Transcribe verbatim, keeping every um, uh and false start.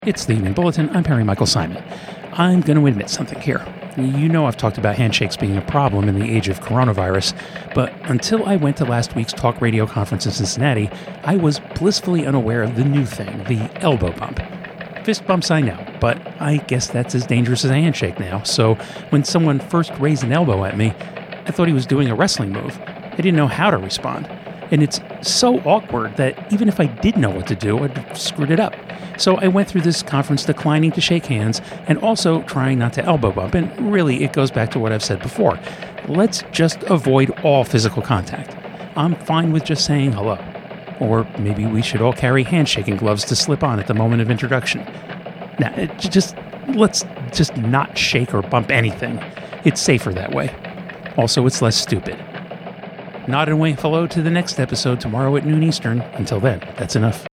It's the Evening Bulletin. I'm Perry Michael Simon. I'm going to admit something here. You know I've talked about handshakes being a problem in the age of coronavirus, but until I went to last week's talk radio conference in Cincinnati, I was blissfully unaware of the new thing, the elbow bump. Fist bumps I know, but I guess that's as dangerous as a handshake now, so when someone first raised an elbow at me, I thought he was doing a wrestling move. I didn't know how to respond. And it's so awkward that even if I did know what to do, I'd have screwed it up. So I went through this conference declining to shake hands and also trying not to elbow bump. And really, it goes back to what I've said before. Let's just avoid all physical contact. I'm fine with just saying hello. Or maybe we should all carry handshaking gloves to slip on at the moment of introduction. Now, it just let's just not shake or bump anything. It's safer that way. Also, it's less stupid. Nod and wave hello to the next episode tomorrow at noon Eastern. Until then, that's enough.